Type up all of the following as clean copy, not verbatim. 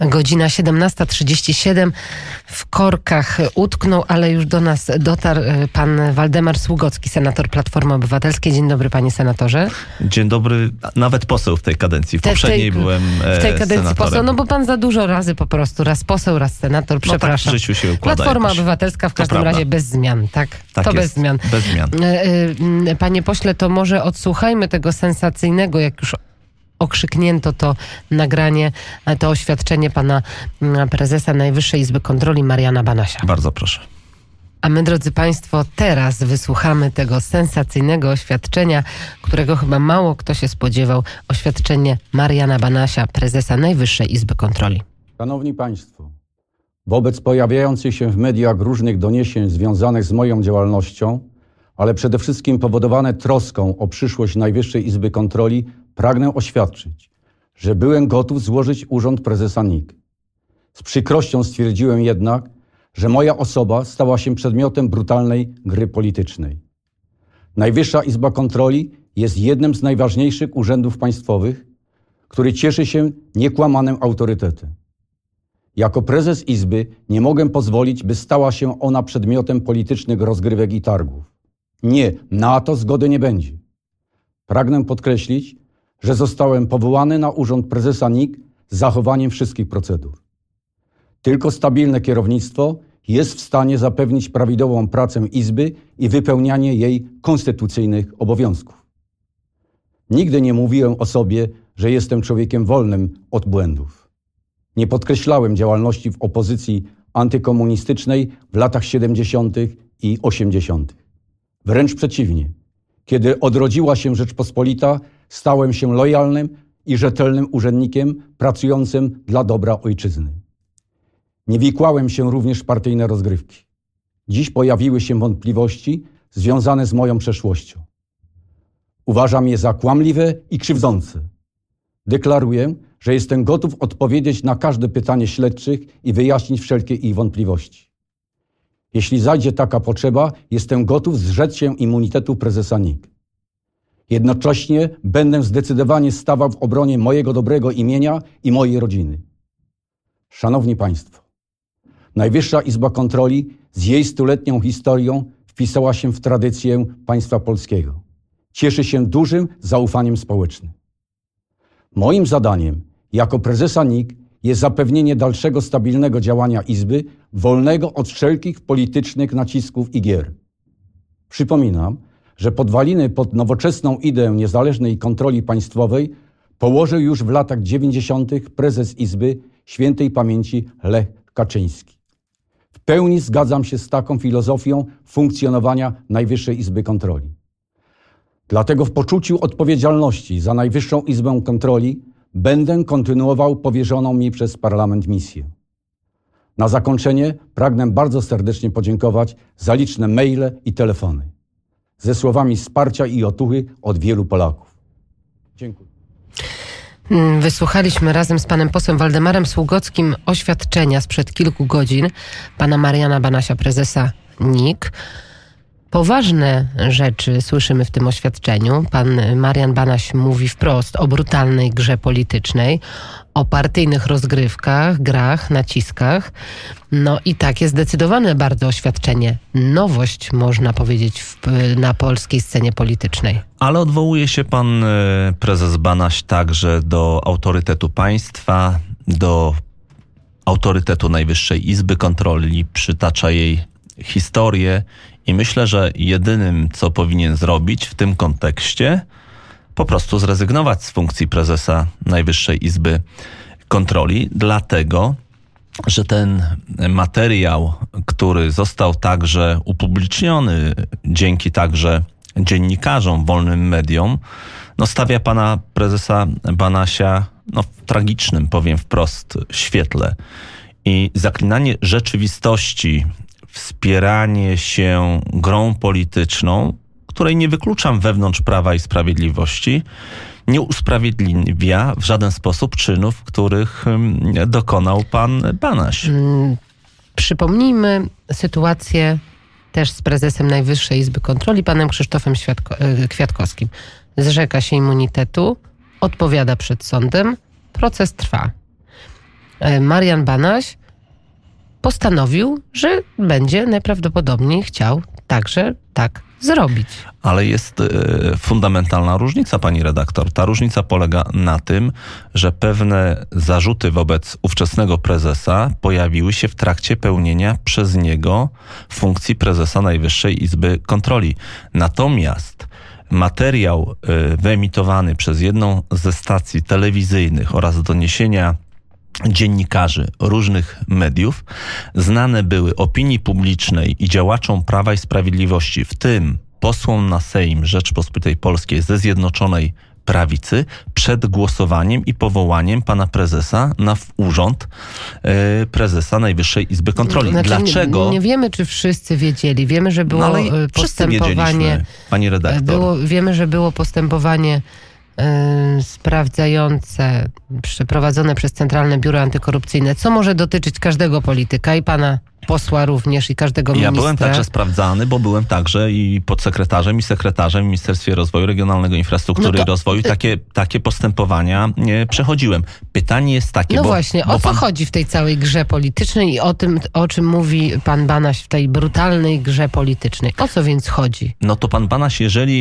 Godzina 17:37. W korkach utknął, ale już do nas dotarł pan Waldemar Sługocki, senator Platformy Obywatelskiej. Dzień dobry, panie senatorze. Dzień dobry. Nawet poseł w tej kadencji. W poprzedniej byłem w tej kadencji senatorem. poseł, no bo pan za dużo razy po prostu. Raz poseł, raz senator. Przepraszam. No tak w życiu się układa Platforma jakoś. Obywatelska w każdym razie bez zmian, tak? Tak to jest, bez zmian. Bez zmian. Panie pośle, to może odsłuchajmy tego sensacyjnego, jak już okrzyknięto to nagranie, to oświadczenie pana prezesa Najwyższej Izby Kontroli Mariana Banasia. Bardzo proszę. A my, drodzy państwo, teraz wysłuchamy tego sensacyjnego oświadczenia, którego chyba mało kto się spodziewał. Oświadczenie Mariana Banasia, prezesa Najwyższej Izby Kontroli. Szanowni państwo, wobec pojawiających się w mediach różnych doniesień związanych z moją działalnością, ale przede wszystkim powodowane troską o przyszłość Najwyższej Izby Kontroli, pragnę oświadczyć, że byłem gotów złożyć urząd prezesa NIK. Z przykrością stwierdziłem jednak, że moja osoba stała się przedmiotem brutalnej gry politycznej. Najwyższa Izba Kontroli jest jednym z najważniejszych urzędów państwowych, który cieszy się niekłamanym autorytetem. Jako prezes Izby nie mogę pozwolić, by stała się ona przedmiotem politycznych rozgrywek i targów. Nie, na to zgody nie będzie. Pragnę podkreślić, że zostałem powołany na urząd prezesa NIK z zachowaniem wszystkich procedur. Tylko stabilne kierownictwo jest w stanie zapewnić prawidłową pracę Izby i wypełnianie jej konstytucyjnych obowiązków. Nigdy nie mówiłem o sobie, że jestem człowiekiem wolnym od błędów. Nie podkreślałem działalności w opozycji antykomunistycznej w latach 70. i 80. Wręcz przeciwnie. Kiedy odrodziła się Rzeczpospolita, stałem się lojalnym i rzetelnym urzędnikiem pracującym dla dobra ojczyzny. Nie wikłałem się również w partyjne rozgrywki. Dziś pojawiły się wątpliwości związane z moją przeszłością. Uważam je za kłamliwe i krzywdzące. Deklaruję, że jestem gotów odpowiedzieć na każde pytanie śledczych i wyjaśnić wszelkie ich wątpliwości. Jeśli zajdzie taka potrzeba, jestem gotów zrzec się immunitetu prezesa NIK. Jednocześnie będę zdecydowanie stawał w obronie mojego dobrego imienia i mojej rodziny. Szanowni państwo, Najwyższa Izba Kontroli z jej stuletnią historią wpisała się w tradycję państwa polskiego. Cieszy się dużym zaufaniem społecznym. Moim zadaniem jako prezesa NIK jest zapewnienie dalszego stabilnego działania Izby, wolnego od wszelkich politycznych nacisków i gier. Przypominam, że podwaliny pod nowoczesną ideę niezależnej kontroli państwowej położył już w latach 90. prezes Izby świętej pamięci Lech Kaczyński. W pełni zgadzam się z taką filozofią funkcjonowania Najwyższej Izby Kontroli. Dlatego w poczuciu odpowiedzialności za Najwyższą Izbę Kontroli będę kontynuował powierzoną mi przez Parlament misję. Na zakończenie pragnę bardzo serdecznie podziękować za liczne maile i telefony ze słowami wsparcia i otuchy od wielu Polaków. Dziękuję. Wysłuchaliśmy razem z panem posłem Waldemarem Sługockim oświadczenia sprzed kilku godzin pana Mariana Banasia, prezesa NIK. Poważne rzeczy słyszymy w tym oświadczeniu. Pan Marian Banaś mówi wprost o brutalnej grze politycznej, o partyjnych rozgrywkach, grach, naciskach. No i takie zdecydowane bardzo oświadczenie. Nowość, można powiedzieć, na polskiej scenie politycznej. Ale odwołuje się pan prezes Banaś także do autorytetu państwa, do autorytetu Najwyższej Izby Kontroli, przytacza jej historię i myślę, że jedynym, co powinien zrobić w tym kontekście, po prostu zrezygnować z funkcji prezesa Najwyższej Izby Kontroli, dlatego, że ten materiał, który został także upubliczniony dzięki także dziennikarzom, wolnym mediom, no stawia pana prezesa Banasia w tragicznym, powiem wprost, świetle. I zaklinanie rzeczywistości, wspieranie się grą polityczną, której nie wykluczam wewnątrz Prawa i Sprawiedliwości, nie usprawiedliwia w żaden sposób czynów, których dokonał pan Banaś. Przypomnijmy sytuację też z prezesem Najwyższej Izby Kontroli, panem Krzysztofem Kwiatkowskim. Zrzeka się immunitetu, odpowiada przed sądem, proces trwa. Marian Banaś postanowił, że będzie najprawdopodobniej chciał także tak zrobić. Ale jest fundamentalna różnica, pani redaktor. Ta różnica polega na tym, że pewne zarzuty wobec ówczesnego prezesa pojawiły się w trakcie pełnienia przez niego funkcji prezesa Najwyższej Izby Kontroli. Natomiast materiał wyemitowany przez jedną ze stacji telewizyjnych oraz doniesienia dziennikarzy różnych mediów znane były opinii publicznej i działaczom Prawa i Sprawiedliwości, w tym posłom na Sejm Rzeczpospolitej Polskiej ze Zjednoczonej Prawicy, przed głosowaniem i powołaniem pana prezesa na urząd prezesa Najwyższej Izby Kontroli. Znaczy, Dlaczego? Nie wiemy, czy wszyscy wiedzieli. Wiemy, że było postępowanie. Pani redaktor. Wiemy, że było postępowanie sprawdzające, przeprowadzone przez Centralne Biuro Antykorupcyjne, co może dotyczyć każdego polityka i pana posła również i każdego ministra. Ja byłem także sprawdzany, bo byłem także i podsekretarzem i sekretarzem w Ministerstwie Rozwoju Regionalnego, Infrastruktury i Rozwoju. Takie postępowania przechodziłem. Pytanie jest takie, no bo... właśnie, o co chodzi w tej całej grze politycznej i o tym, o czym mówi pan Banaś w tej brutalnej grze politycznej. O co więc chodzi? No to pan Banaś,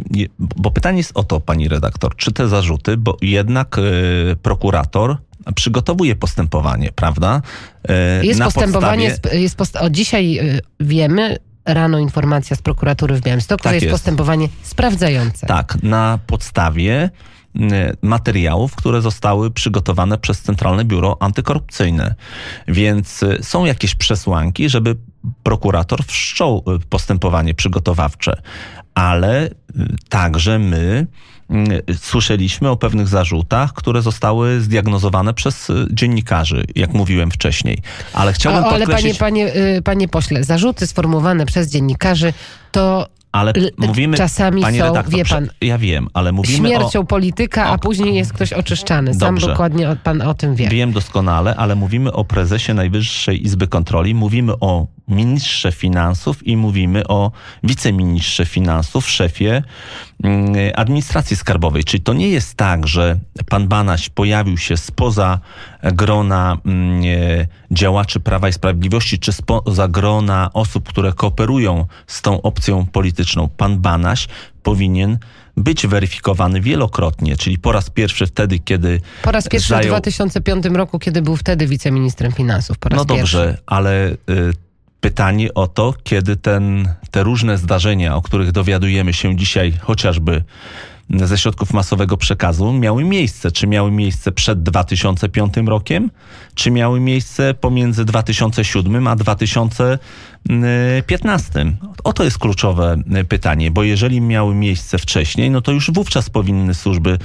bo pytanie jest o to, pani redaktor, czy te zarzuty, bo jednak prokurator przygotowuje postępowanie, prawda? Jest na postępowanie, podstawie... dzisiaj wiemy, rano informacja z prokuratury w Białymstoku, Tak że jest jest. postępowanie sprawdzające. Tak, na podstawie materiałów, które zostały przygotowane przez Centralne Biuro Antykorupcyjne. Więc są jakieś przesłanki, żeby prokurator wszczął postępowanie przygotowawcze. Ale także my słyszeliśmy o pewnych zarzutach, które zostały zdiagnozowane przez dziennikarzy, jak mówiłem wcześniej. Ale chciałbym podkreślić... Panie pośle, zarzuty sformułowane przez dziennikarzy to ale mówimy, czasami panie są, redaktor, wie pan, ja wiem, ale mówimy śmiercią polityka, a później jest ktoś oczyszczany. Sam Dobrze. dokładnie pan o tym wie. Wiem doskonale, ale mówimy o prezesie Najwyższej Izby Kontroli, mówimy o ministrze finansów i mówimy o wiceministrze finansów, szefie administracji skarbowej. Czyli to nie jest tak, że pan Banaś pojawił się spoza grona działaczy Prawa i Sprawiedliwości, czy spoza grona osób, które kooperują z tą opcją polityczną. Pan Banaś powinien być weryfikowany wielokrotnie, czyli po raz pierwszy wtedy, kiedy Po raz pierwszy w 2005 roku, kiedy był wtedy wiceministrem finansów. Po raz dobrze, pierwszy. ale pytanie o to, kiedy te różne zdarzenia, o których dowiadujemy się dzisiaj chociażby ze środków masowego przekazu, miały miejsce. Czy miały miejsce przed 2005 rokiem, czy miały miejsce pomiędzy 2007 a 2015? Oto jest kluczowe pytanie, bo jeżeli miały miejsce wcześniej, no to już wówczas powinny służby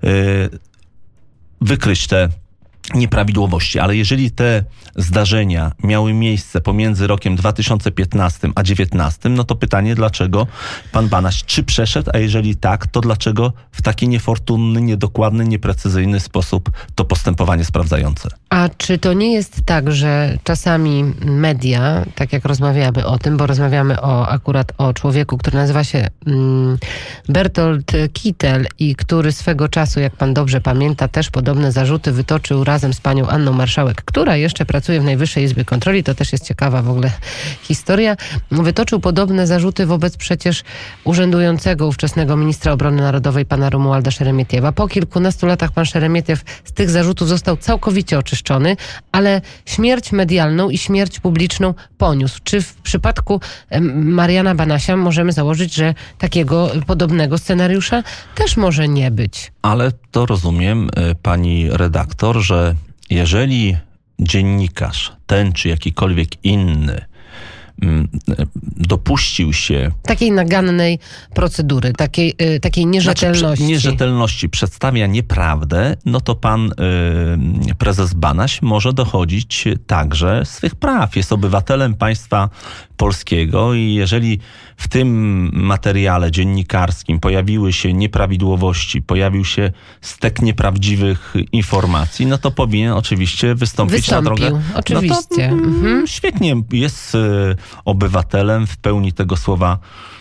wykryć te nieprawidłowości, ale jeżeli te zdarzenia miały miejsce pomiędzy rokiem 2015 a 2019, no to pytanie, dlaczego pan Banaś czy przeszedł, a jeżeli tak, to dlaczego w taki niefortunny, niedokładny, nieprecyzyjny sposób to postępowanie sprawdzające? A czy to nie jest tak, że czasami media, tak jak rozmawiamy o tym, bo rozmawiamy akurat o człowieku, który nazywa się Bertolt Kittel i który swego czasu, jak pan dobrze pamięta, też podobne zarzuty wytoczył razem z panią Anną Marszałek, która jeszcze pracuje w Najwyższej Izbie Kontroli, to też jest ciekawa w ogóle historia, wytoczył podobne zarzuty wobec przecież urzędującego ówczesnego ministra obrony narodowej, pana Romualda Szeremietiewa. Po kilkunastu latach pan Szeremietiew z tych zarzutów został całkowicie oczyszczony, ale śmierć medialną i śmierć publiczną poniósł. Czy w przypadku Mariana Banasia możemy założyć, że takiego podobnego scenariusza też może nie być? Ale to rozumiem, pani redaktor, że jeżeli dziennikarz, ten czy jakikolwiek inny, dopuścił się takiej nagannej procedury, takiej nierzetelności. Nierzetelności, przedstawia nieprawdę, no to pan prezes Banaś może dochodzić także swych praw. Jest obywatelem państwa polskiego i jeżeli w tym materiale dziennikarskim pojawiły się nieprawidłowości, pojawił się stek nieprawdziwych informacji, no to powinien oczywiście wystąpić na drogę. Oczywiście. No to, świetnie, jest obywatelem w pełni tego słowa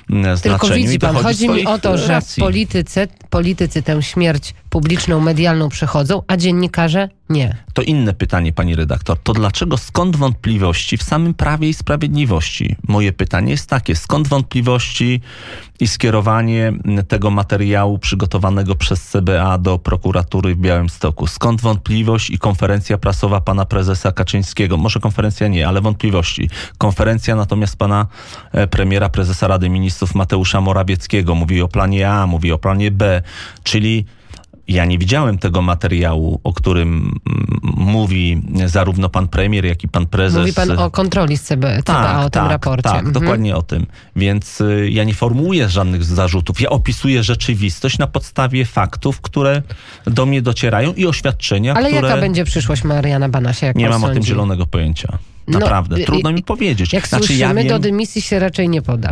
znaczeniu. Tylko widzi i pan, dochodzi chodzi mi swoich o to, że racji. politycy tę śmierć publiczną, medialną przechodzą, a dziennikarze nie. To inne pytanie, pani redaktor. To dlaczego, skąd wątpliwości w samym Prawie i Sprawiedliwości? Moje pytanie jest takie, skąd wątpliwości i skierowanie tego materiału przygotowanego przez CBA do prokuratury w Białymstoku? Skąd wątpliwość i konferencja prasowa pana prezesa Kaczyńskiego? Może konferencja nie, ale wątpliwości. Konferencja natomiast pana premiera, prezesa Rady Ministrów Mateusza Morawieckiego. Mówi o planie A, mówi o planie B, czyli ja nie widziałem tego materiału, o którym mówi zarówno pan premier, jak i pan prezes. Mówi pan o kontroli z CBA, o tym raporcie. Tak, dokładnie o tym. Więc ja nie formułuję żadnych zarzutów. Ja opisuję rzeczywistość na podstawie faktów, które do mnie docierają i oświadczenia, Ale które... jaka będzie przyszłość Mariana Banasia, jak Nie pan mam o tym sądzi? zielonego pojęcia. Naprawdę. Trudno mi powiedzieć. Jak słyszymy, do dymisji się raczej nie poda.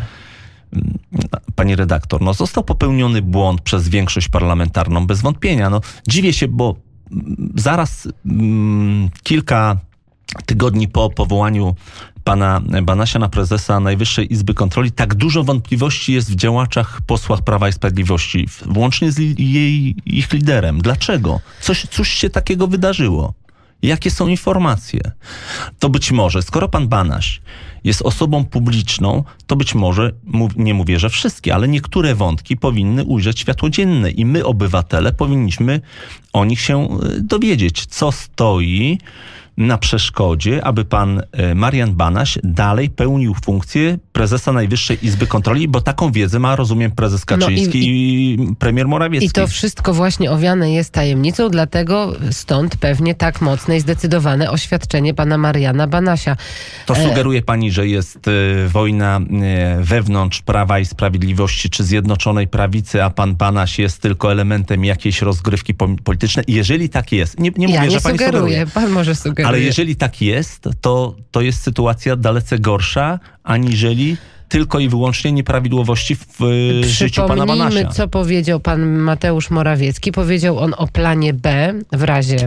Pani redaktor, został popełniony błąd przez większość parlamentarną, bez wątpienia. Dziwię się, bo zaraz kilka tygodni po powołaniu pana Banasia na prezesa Najwyższej Izby Kontroli tak dużo wątpliwości jest w działaczach, posłach Prawa i Sprawiedliwości, włącznie z ich liderem. Dlaczego? Cóż się takiego wydarzyło? Jakie są informacje? To być może, skoro pan Banaś jest osobą publiczną, to być może, nie mówię, że wszystkie, ale niektóre wątki powinny ujrzeć światło dzienne i my, obywatele, powinniśmy o nich się dowiedzieć, co stoi na przeszkodzie, aby pan Marian Banaś dalej pełnił funkcję prezesa Najwyższej Izby Kontroli, bo taką wiedzę ma, rozumiem, prezes Kaczyński i premier Morawiecki. I to wszystko właśnie owiane jest tajemnicą, dlatego stąd pewnie tak mocne i zdecydowane oświadczenie pana Mariana Banasia. To sugeruje pani, że jest wojna wewnątrz Prawa i Sprawiedliwości czy Zjednoczonej Prawicy, a pan Banaś jest tylko elementem jakiejś rozgrywki politycznej? Jeżeli tak jest, nie mówię, że pani sugeruje. Pan może sugeruje. Ale jeżeli tak jest, to jest sytuacja dalece gorsza, aniżeli tylko i wyłącznie nieprawidłowości w życiu pana Banasia. Przypomnijmy, co powiedział pan Mateusz Morawiecki. Powiedział on o planie B w razie,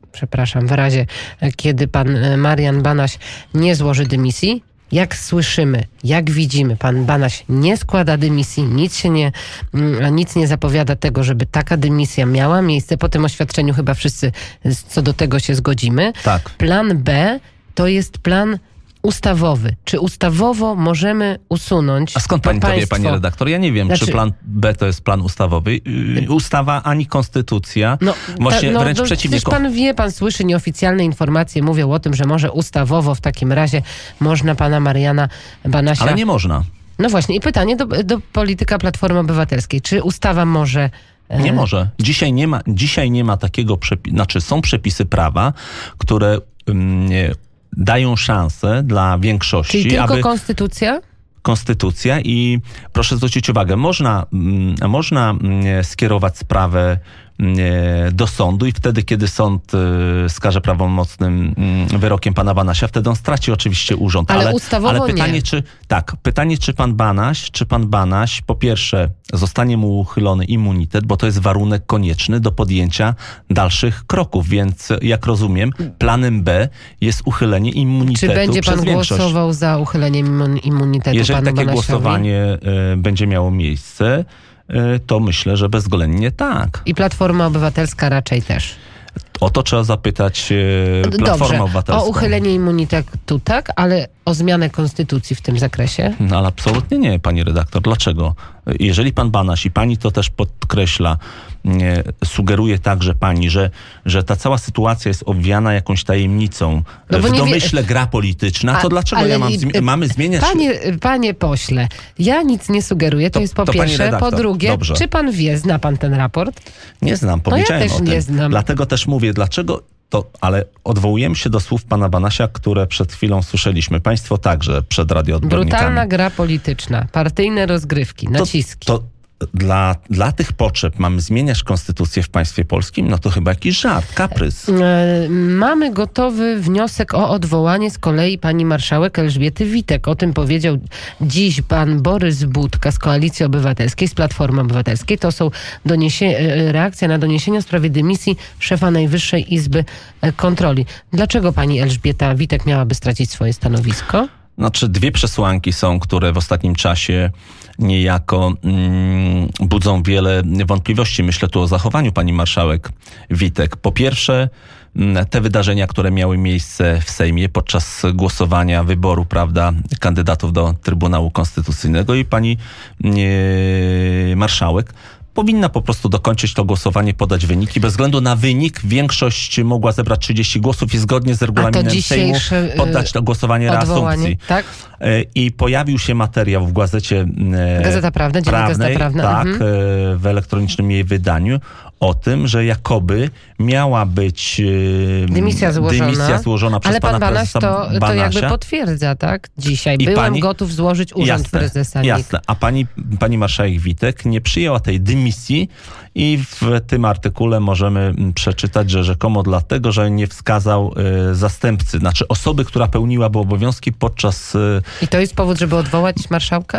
kiedy pan Marian Banaś nie złoży dymisji. Jak słyszymy, jak widzimy, pan Banaś nie składa dymisji, nic nie zapowiada tego, żeby taka dymisja miała miejsce. Po tym oświadczeniu chyba wszyscy co do tego się zgodzimy. Tak. Plan B to jest plan ustawowy. Czy ustawowo możemy usunąć... A skąd pani to wie, pani redaktor? Ja nie wiem, czy plan B to jest plan ustawowy. Ustawa ani konstytucja. Wręcz przeciwnie. Przecież pan słyszy nieoficjalne informacje, mówią o tym, że może ustawowo w takim razie można pana Mariana Banasia... Ale nie można. No właśnie i pytanie do polityka Platformy Obywatelskiej. Czy ustawa może... Nie może. Dzisiaj nie ma takiego są przepisy prawa, które... dają szansę dla większości. Czyli tylko konstytucja? Konstytucja i proszę zwrócić uwagę, można skierować sprawę do sądu i wtedy, kiedy sąd skaże prawomocnym wyrokiem pana Banasia, wtedy on straci oczywiście urząd. Ale ustawowo ale pytanie, nie. Pytanie, czy pan Banaś po pierwsze zostanie mu uchylony immunitet, bo to jest warunek konieczny do podjęcia dalszych kroków, więc jak rozumiem, planem B jest uchylenie immunitetu. Czy będzie pan głosował za uchyleniem immunitetu Jeżeli panu takie Banasiowi? głosowanie będzie miało miejsce, to myślę, że bezwzględnie tak. I Platforma Obywatelska raczej też. O to trzeba zapytać Platformę Obywatelską. O uchylenie immunitetu tak, ale o zmianę konstytucji w tym zakresie? No ale absolutnie nie, pani redaktor. Dlaczego? Jeżeli pan Banaś i pani to też podkreśla, sugeruje także pani, że ta cała sytuacja jest obwiana jakąś tajemnicą, w domyśle gra polityczna, to dlaczego mamy zmieniać... Panie pośle, ja nic nie sugeruję, to jest po pierwsze. Po drugie, dobrze. Czy pan zna pan ten raport? Nie znam, powiedziałem ja też o tym. Nie znam. Dlatego też mówię, dlaczego... Ale odwołujemy się do słów pana Banasia, które przed chwilą słyszeliśmy. Państwo także przed radioodbiornikami. Brutalna gra polityczna, partyjne rozgrywki, naciski. Dla tych potrzeb mamy zmieniać konstytucję w państwie polskim? No to chyba jakiś żart, kaprys. Mamy gotowy wniosek o odwołanie z kolei pani marszałek Elżbiety Witek. O tym powiedział dziś pan Borys Budka z Koalicji Obywatelskiej, z Platformy Obywatelskiej. To są reakcja na doniesienia w sprawie dymisji szefa Najwyższej Izby Kontroli. Dlaczego pani Elżbieta Witek miałaby stracić swoje stanowisko? Znaczy, dwie przesłanki są, które w ostatnim czasie niejako budzą wiele wątpliwości. Myślę tu o zachowaniu pani marszałek Witek. Po pierwsze, te wydarzenia, które miały miejsce w Sejmie podczas głosowania wyboru, prawda, kandydatów do Trybunału Konstytucyjnego i pani marszałek powinna po prostu dokończyć to głosowanie, podać wyniki. Bez względu na wynik większość mogła zebrać 30 głosów i zgodnie z regulaminem Sejmu poddać to głosowanie reasumpcji. Tak? I pojawił się materiał w gazecie Gazeta Prawna, Gazeta Prawna. Tak, w elektronicznym jej wydaniu o tym, że jakoby miała być dymisja złożona przez pana prezesa Banasia. To jakby potwierdza, tak? Dzisiaj. Byłem gotów złożyć urząd prezesa NIK. Jasne. A pani marszałek Witek nie przyjęła tej dymisji i w tym artykule możemy przeczytać, że rzekomo dlatego, że nie wskazał zastępcy, znaczy osoby, która pełniłaby obowiązki podczas... I to jest powód, żeby odwołać marszałka?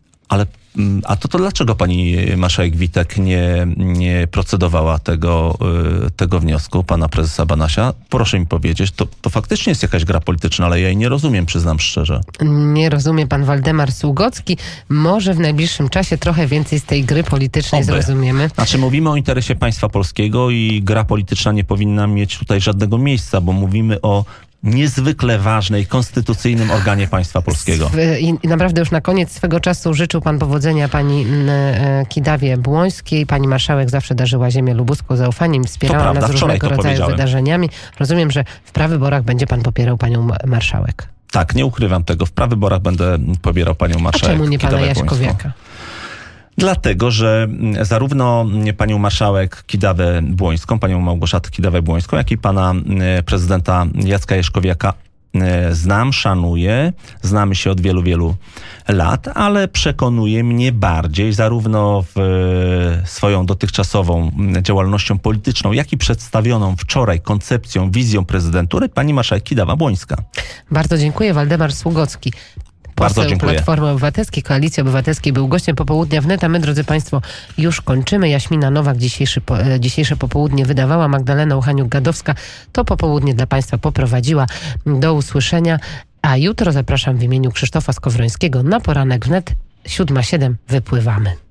A to dlaczego pani marszałek Witek nie procedowała tego wniosku pana prezesa Banasia? Proszę mi powiedzieć, to faktycznie jest jakaś gra polityczna, ale ja jej nie rozumiem, przyznam szczerze. Nie rozumie pan Waldemar Sługocki. Może w najbliższym czasie trochę więcej z tej gry politycznej zrozumiemy. Znaczy mówimy o interesie państwa polskiego i gra polityczna nie powinna mieć tutaj żadnego miejsca, bo mówimy o niezwykle ważnej, konstytucyjnym organie państwa polskiego. I naprawdę już na koniec swego czasu życzył pan powodzenia pani Kidawie Błońskiej. Pani marszałek zawsze darzyła ziemię lubuską zaufaniem, wspierała nas różnego rodzaju wydarzeniami. Rozumiem, że w prawyborach będzie pan popierał panią marszałek. Tak, nie ukrywam tego. W prawyborach będę popierał panią marszałek. A czemu nie pana Jaśkowiaka? Dlatego, że zarówno panią marszałek Kidawę Błońską, panią Małgorzatę Kidawę-Błońską, jak i pana prezydenta Jacka Jaśkowiaka znam, szanuję, znamy się od wielu, wielu lat, ale przekonuje mnie bardziej zarówno swoją dotychczasową działalnością polityczną, jak i przedstawioną wczoraj koncepcją, wizją prezydentury pani marszałek Kidawa-Błońska. Bardzo dziękuję. Waldemar Sługocki. Bardzo dziękuję. Platformy Obywatelskiej, Koalicji Obywatelskiej był gościem popołudnia wnet, a my, drodzy państwo, już kończymy. Jaśmina Nowak dzisiejsze popołudnie wydawała, Magdalena Uchaniuk-Gadowska to popołudnie dla państwa poprowadziła. Do usłyszenia, a jutro zapraszam w imieniu Krzysztofa Skowrońskiego na poranek wnet 7:07 wypływamy.